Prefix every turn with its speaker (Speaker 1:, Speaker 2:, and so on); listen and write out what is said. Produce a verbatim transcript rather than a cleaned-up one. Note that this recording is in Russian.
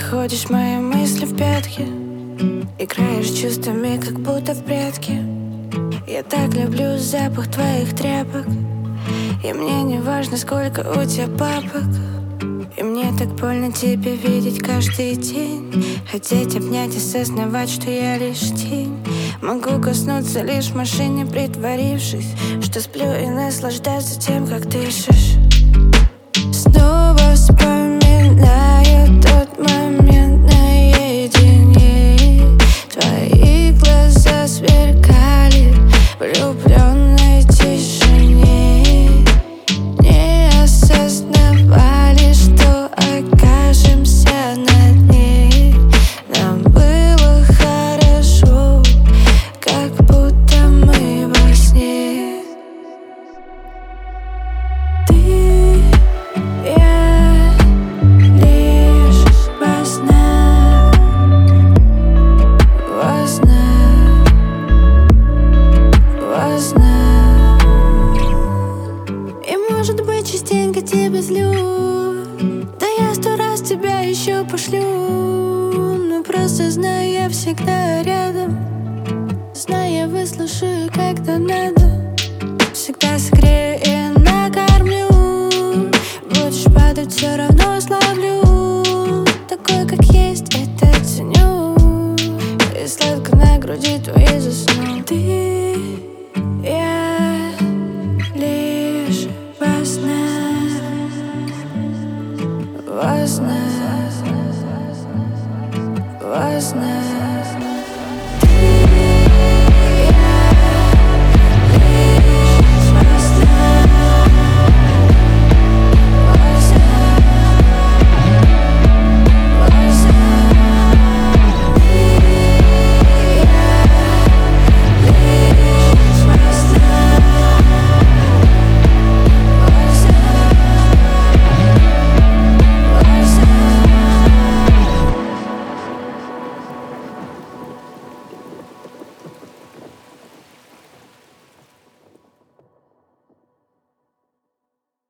Speaker 1: Находишь мои мысли в пятки, играешь чувствами, как будто в прятки. Я так люблю запах твоих тряпок, и мне не важно, сколько у тебя папок. И мне так больно тебя видеть каждый день, хотеть обнять и сознавать, что я лишь тень. Могу коснуться лишь в машине, притворившись, что сплю, и наслаждаться тем, как дышишь. Снова вспоминаю тот момент наедине. Твои глаза сверкали в влюбленной тишине. Не осознавали, что окажемся на дне. Нам было хорошо, как будто мы во сне. Ты, я, лишь во снах, во снах, во снах. И может быть частенько тебя злю, да я сто раз тебя еще пошлю. Но просто знаю, я всегда рядом, знаю, я выслушаю, когда надо. Всегда согрею и накормлю, будешь падать, все равно славлю. Такой, как есть, это ценю, и сладко на груди твоей засну. Ты, я, лишь во снах, во снах, во снах.